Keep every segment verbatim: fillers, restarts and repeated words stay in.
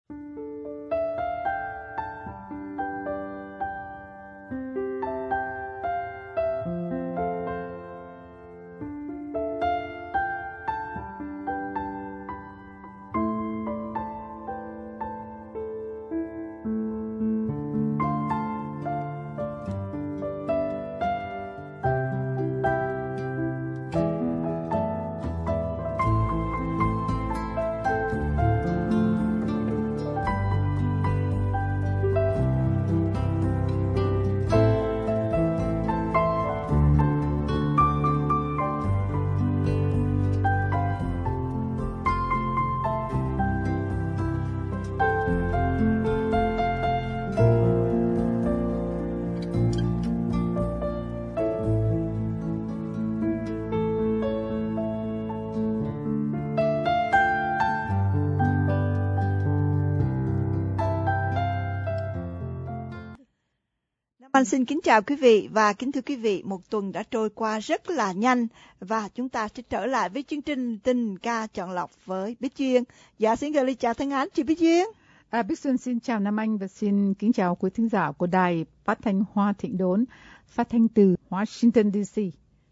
Anh xin kính chào quý vị và kính thưa quý vị, một tuần đã trôi qua rất là nhanh và chúng ta sẽ trở lại với chương trình Tình Ca Chọn Lọc với Bích Duyên. Dạ xin gửi lời chào thân ái chị Bích Duyên. À, Bích Xuân xin chào Nam Anh và xin kính chào quý thính giả của đài phát thanh Hoa Thịnh Đốn, phát thanh từ Washington đê xê.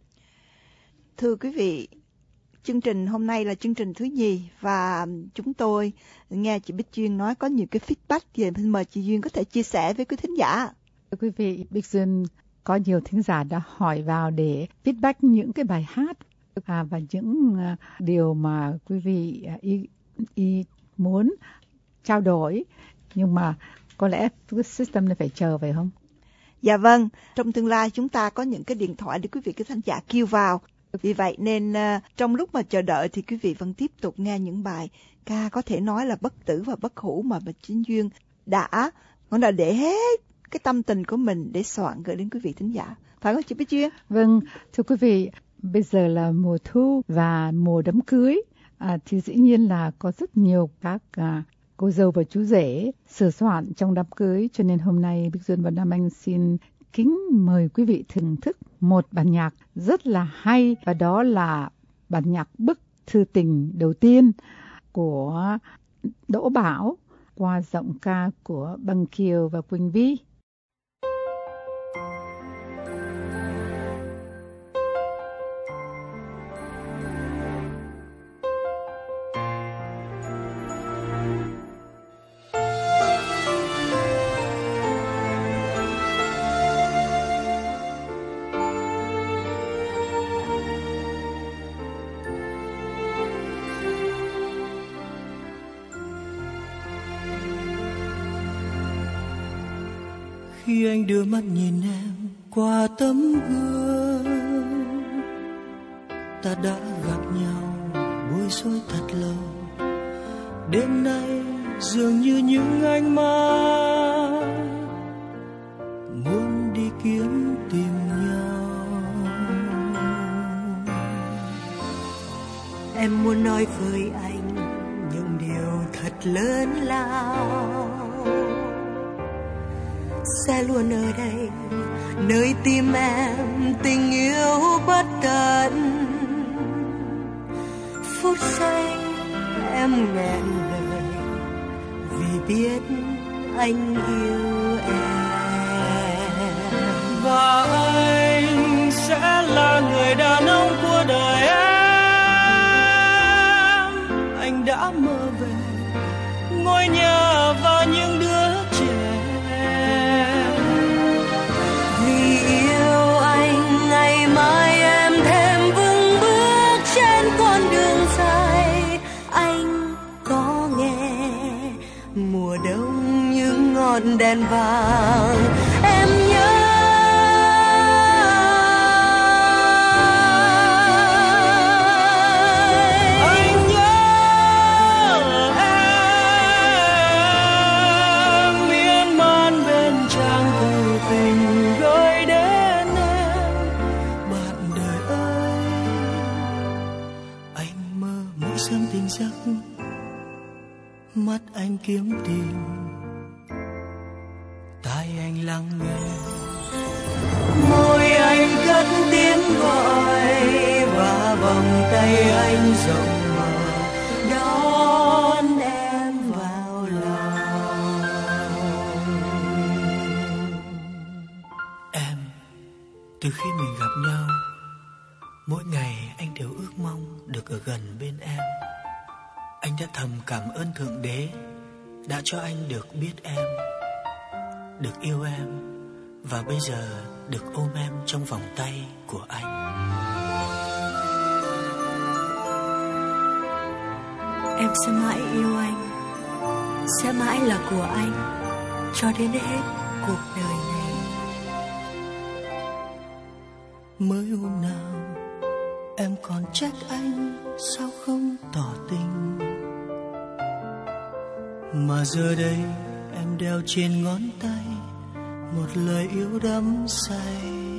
Thưa quý vị, chương trình hôm nay là chương trình thứ nhì và chúng tôi nghe chị Bích Duyên nói có nhiều cái feedback về, xin mời chị Duyên có thể chia sẻ với quý thính giả. Thưa quý vị, Bích Duyên có nhiều thính giả đã hỏi vào để feedback những cái bài hát à, và những uh, điều mà quý vị uh, ý, ý muốn trao đổi, nhưng mà có lẽ cái system này phải chờ phải không? Dạ vâng, trong tương lai chúng ta có những cái điện thoại để quý vị cái thính giả kêu vào. Vì vậy nên uh, trong lúc mà chờ đợi thì quý vị vẫn tiếp tục nghe những bài ca có thể nói là bất tử và bất hủ mà Bích Duyên đã cũng đã để hết cái tâm tình của mình để soạn gửi đến quý vị thính giả. Phải không chị Bích Duyên? Vâng, thưa quý vị, bây giờ là mùa thu và mùa đám cưới. À, thì dĩ nhiên là có rất nhiều các à, cô dâu và chú rể sửa soạn trong đám cưới. Cho nên hôm nay Bích Duyên và Nam Anh xin kính mời quý vị thưởng thức một bản nhạc rất là hay. Và đó là bản nhạc Bức Thư Tình đầu tiên của Đỗ Bảo qua giọng ca của Bằng Kiều và Quỳnh Vi. Khi anh đưa mắt nhìn em qua tấm gương, ta đã gặp nhau bối rối thật lâu. Đêm nay dường như những ánh mắt muốn đi kiếm tìm nhau. Em muốn nói với anh những điều thật lớn lao, sẽ luôn ở đây nơi tim em tình yêu bất tận. Phút giây em nghẹn lời vì biết anh yêu em, và anh sẽ là người đàn ông của đời em. Anh đã mơ về ngôi nhà và những đứa trẻ. Vì yêu anh ngày mai em thêm vững bước trên con đường dài. Anh có nghe mùa đông những ngọn đèn vàng em nhớ. Mắt anh kiếm tìm, tai anh lắng nghe, môi anh cất tiếng gọi, và vòng tay anh rộng mở đón em vào lòng. Từ khi mình gặp nhau, mỗi ngày anh đều ước mong được ở gần bên em. Anh đã thầm cảm ơn Thượng Đế đã cho anh được biết em, được yêu em, và bây giờ được ôm em trong vòng tay của anh. Em sẽ mãi yêu anh, sẽ mãi là của anh cho đến hết cuộc đời này. Mới hôm nào em còn trách anh sao không tỏ tình, mà giờ đây em đeo trên ngón tay một lời yêu đắm say.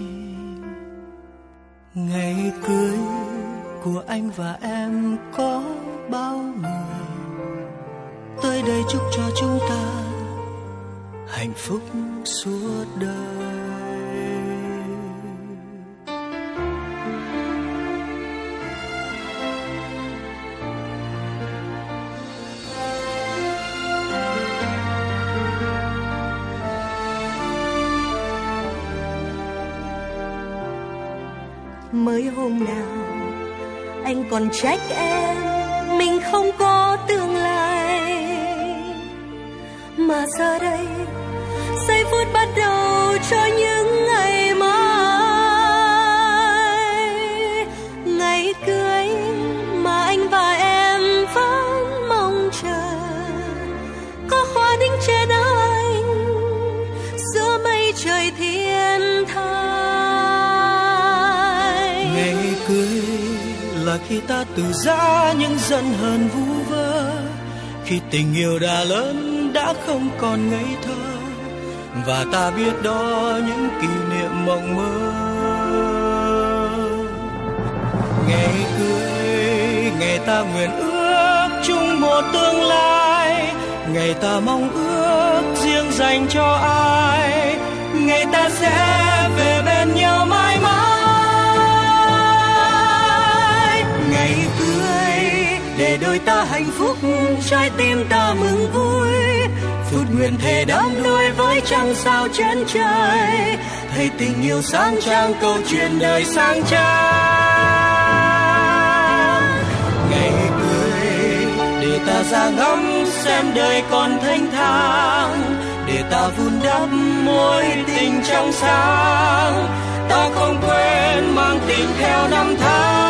Ngày cưới của anh và em có bao người tới đây chúc cho chúng ta hạnh phúc suốt đời. Mới hôm nào anh còn trách em mình không có tương lai, mà giờ đây giây phút bắt đầu cho những ngày mai. Ngày cưới mà anh và em vẫn mong chờ, có hoa đính trên áo anh giữa mây trời thiên thai. Ngày cưới là khi ta từ giã những giận hờn vu vơ, khi tình yêu đã lớn đã không còn ngây thơ, và ta biết đó những kỷ niệm mộng mơ. Ngày cưới, ngày ta nguyện ước chung một tương lai, ngày ta mong ước riêng dành cho ai, ngày ta sẽ về bên nhau mãi mãi. Ngày cưới để đôi ta hạnh phúc, trái tim ta mừng vui, phút nguyện thề đắm đuối với trăng sao trên trời, thấy tình yêu sáng trang câu chuyện đời sang trang. Ngày cưới để ta ra ngắm xem đời còn thênh thang, để ta vun đắp mối tình trong sáng, ta không quên mang tình theo năm tháng.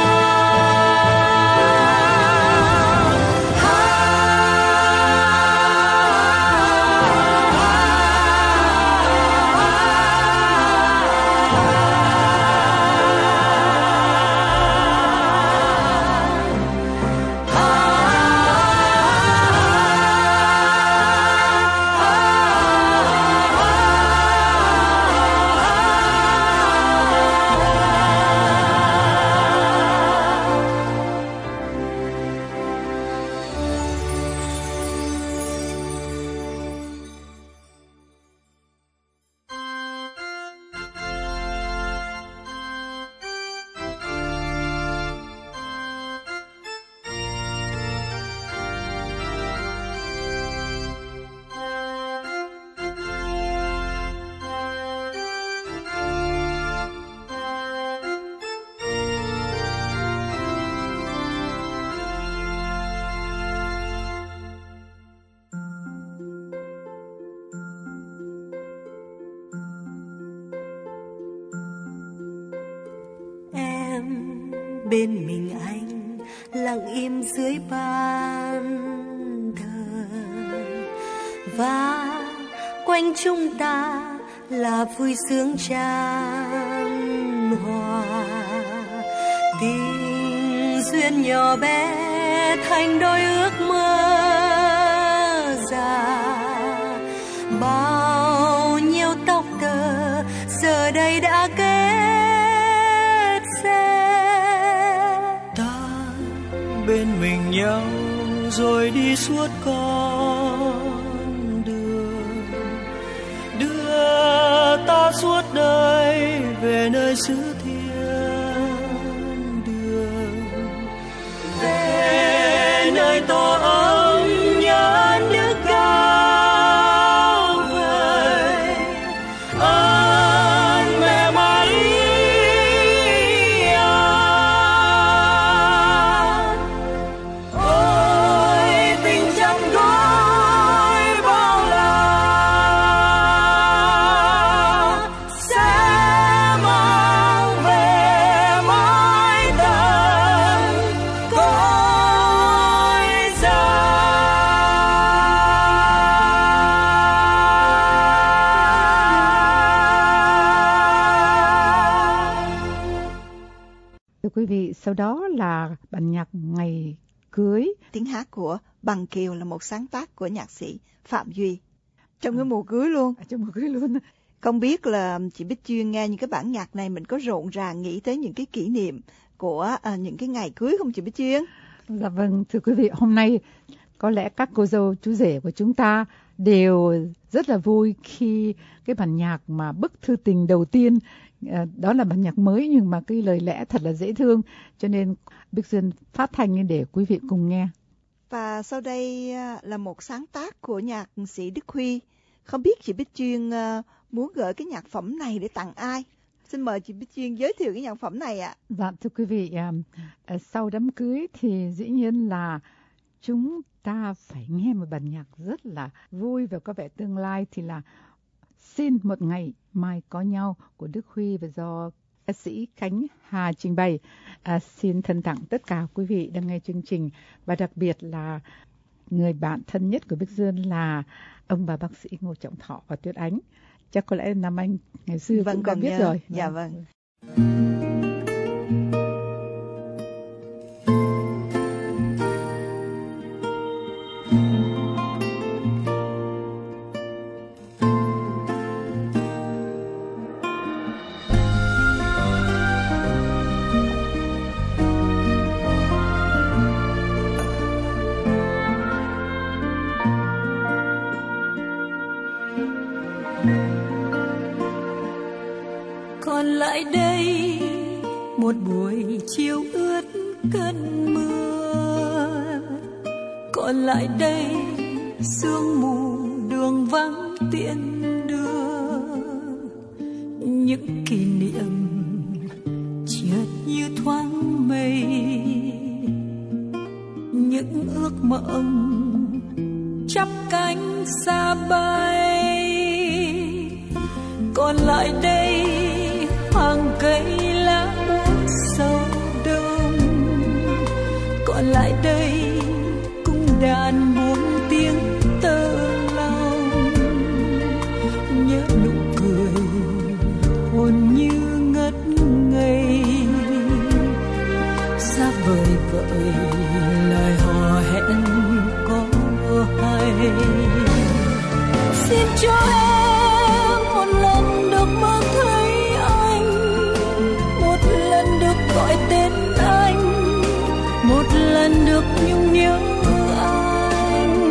Bên mình anh lặng im dưới ban đời, và quanh chúng ta là vui sướng chan hòa. Tình duyên nhỏ bé thành đôi ước mơ già, bao nhiêu tóc tơ giờ đây đã kết. Bên mình nhau rồi đi suốt con đường, đưa ta suốt đời về nơi xứ thiên đường, về nơi tổ ấm nhớ nước cao vời. Ơn mẹ Maria sau đó là bản nhạc Ngày Cưới. Tiếng hát của Bằng Kiều là một sáng tác của nhạc sĩ Phạm Duy. Trong cái mùa cưới luôn. À, trong mùa cưới luôn. Không biết là chị Bích Duyên nghe những cái bản nhạc này mình có rộn ràng nghĩ tới những cái kỷ niệm của à, những cái ngày cưới không chị Bích Duyên? Dạ vâng, thưa quý vị, hôm nay có lẽ các cô dâu chú rể của chúng ta đều rất là vui khi cái bản nhạc mà Bức Thư Tình đầu tiên, à, đó là bản nhạc mới nhưng mà cái lời lẽ thật là dễ thương, cho nên Bích Duyên phát thanh lên để quý vị cùng nghe. Và sau đây là một sáng tác của nhạc sĩ Đức Huy. Không biết chị Bích Duyên uh, muốn gửi cái nhạc phẩm này để tặng ai? Xin mời chị Bích Duyên giới thiệu cái nhạc phẩm này ạ. Dạ thưa quý vị, uh, sau đám cưới thì dĩ nhiên là chúng ta phải nghe một bản nhạc rất là vui và có vẻ tương lai, thì là Xin Một Ngày Mai Có Nhau của Đức Huy và do ca sĩ Khánh Hà trình bày. À, xin thân tặng tất cả quý vị đang nghe chương trình, và đặc biệt là người bạn thân nhất của Bích Duyên là ông bà bác sĩ Ngô Trọng Thọ và Tuyết Ánh. Chắc có lẽ Nam Anh ngày xưa vâng, cũng đã biết nhớ. rồi. Dạ vâng. Còn lại đây một buổi chiều ướt cơn mưa, còn lại đây sương mù đường vắng tiễn đưa, những kỷ niệm chợt như thoáng mây, những ước mộng chắp cánh xa bay. Còn lại đây hàng cây lá buốt sâu đông, còn lại đây cung đàn buông tiếng tơ lòng, nhớ nụ cười hồn như ngất ngây, xa vời vợi lời hò hẹn có hay. Xin cho em một lần được mơ thấy anh, một lần được gọi tên anh, một lần được nhung nhớ anh.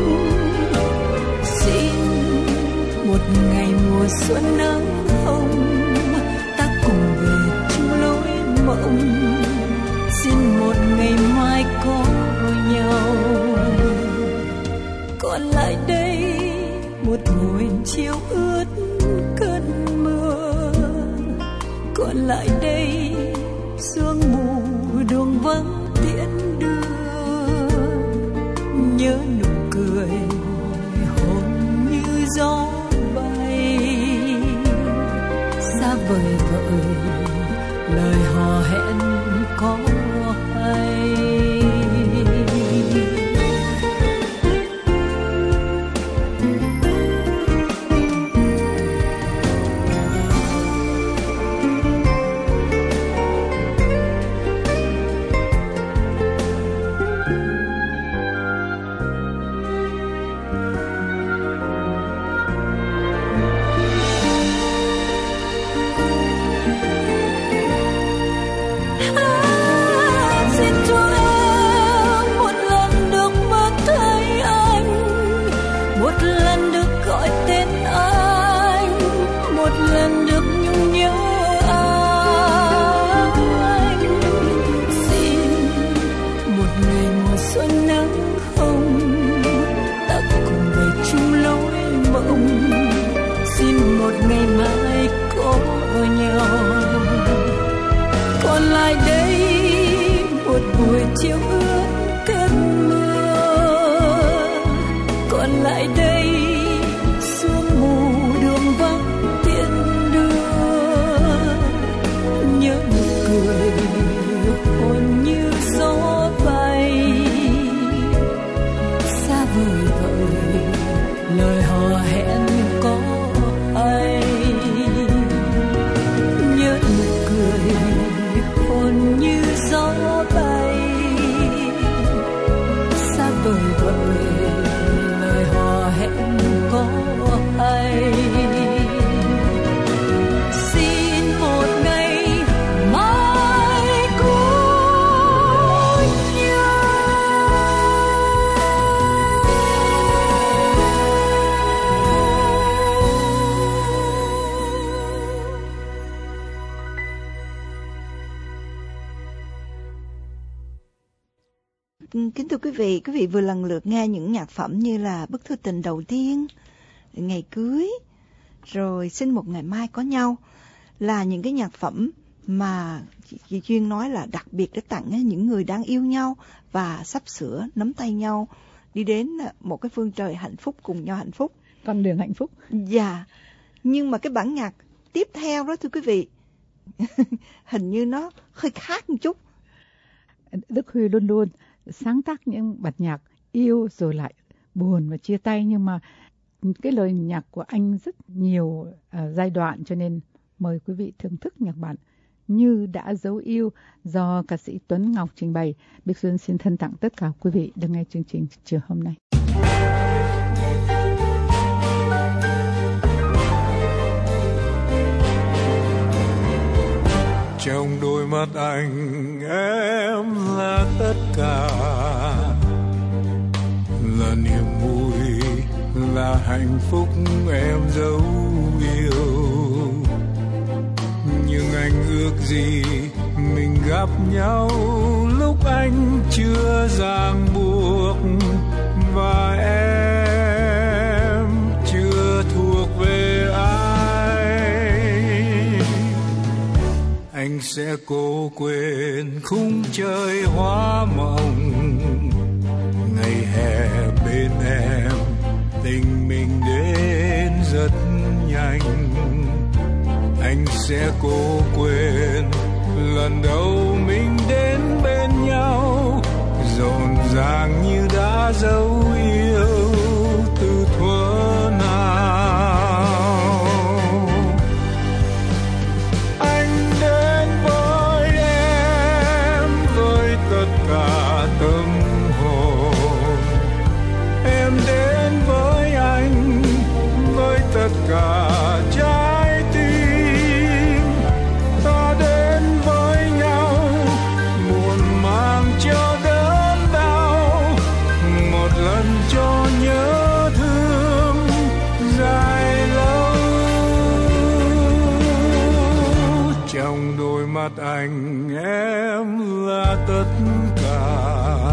Xin một ngày mùa xuân nắng hồng, ta cùng về chung lối mộng. Xin một ngày mai có nhau. Còn lại đây một buổi chiều ướt cơn mưa, còn lại đây sương mù đường vắng tiễn đưa, nhớ nụ cười hồn như gió bay, xa vời vợi lời hò hẹn có hay. Chiều ướt cơn mưa, còn lại đây sương mù đường vắng tiễn đưa, nhớ nụ cười hồn như gió bay, xa vời vợi lời hò hẹn có ai, nhớ nụ cười hồn như gió kính thưa quý vị, quý vị vừa lần lượt nghe những nhạc phẩm như là Bức thư tình đầu tiên, Ngày cưới, rồi Xin một ngày mai có nhau, là những cái nhạc phẩm mà chị Duyên nói là đặc biệt để tặng những người đang yêu nhau và sắp sửa nắm tay nhau đi đến một cái phương trời hạnh phúc, cùng nhau hạnh phúc, con đường hạnh phúc. Dạ. Nhưng mà cái bản nhạc tiếp theo đó thưa quý vị, hình như nó hơi khác một chút. Đức Huy luôn luôn sáng tác những bản nhạc yêu rồi lại buồn và chia tay, nhưng mà cái lời nhạc của anh rất nhiều uh, giai đoạn, cho nên mời quý vị thưởng thức nhạc bản Như đã dấu yêu do ca sĩ Tuấn Ngọc trình bày. Bích Xuân xin thân tặng tất cả quý vị đang nghe chương trình chiều hôm nay. Trong đôi mắt anh em là tất cả, là niềm vui, là hạnh phúc em dấu yêu. Nhưng anh ước gì mình gặp nhau lúc anh chưa ràng buộc, và em chưa thuộc về ai. Anh sẽ cố quên khung trời hoa mộng, ngày hè bên em tình mình đến rất nhanh. Anh sẽ cố quên lần đầu mình đến bên nhau, rộn ràng như đã dấu yêu từ thuở nào. Anh đến với em với tất cả tâm hồn, em đến với anh với tất cả trái tim. Ta đến với nhau muộn màng cho đớn đau, một lần cho nhớ thương dài lâu. Trong đôi mắt anh em là tất cả,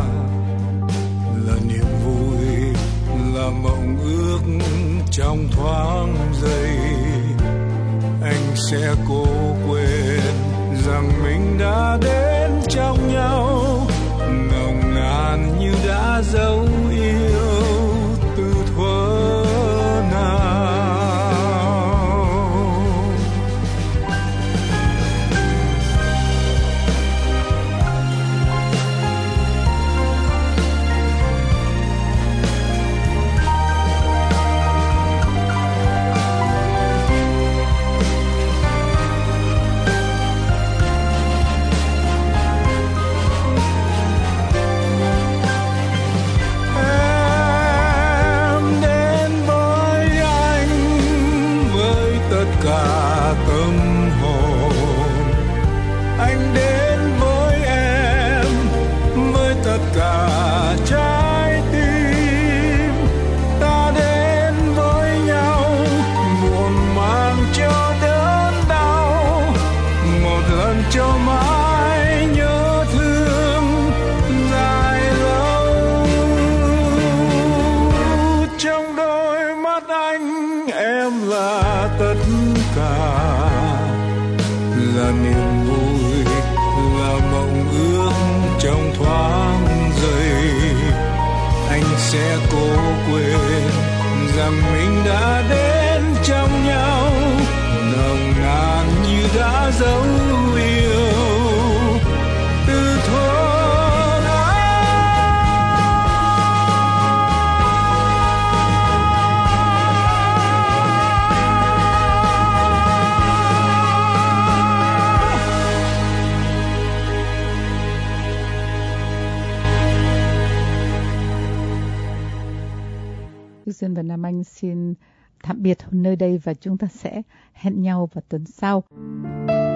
là niềm vui, là mộng ước trong thoáng giây. Anh sẽ cố quên rằng mình đã đến trong nhau, nồng nàn như đã dấu yêu từ thuở nào. Cả tâm hồn anh đến với em với tất cả trái tim. Ta đến với nhau muộn màng cho đớn đau, một lần cho mãi nhớ thương dài lâu. Trong đôi mắt anh em là tất cả, là niềm vui, là mộng ước trong thoáng giây. Anh sẽ cố quên rằng mình đã đến trong nhau, nồng nàn như đã dấu yêu từ thuở. Xuân và Nam Anh xin tạm biệt nơi đây và chúng ta sẽ hẹn nhau vào tuần sau.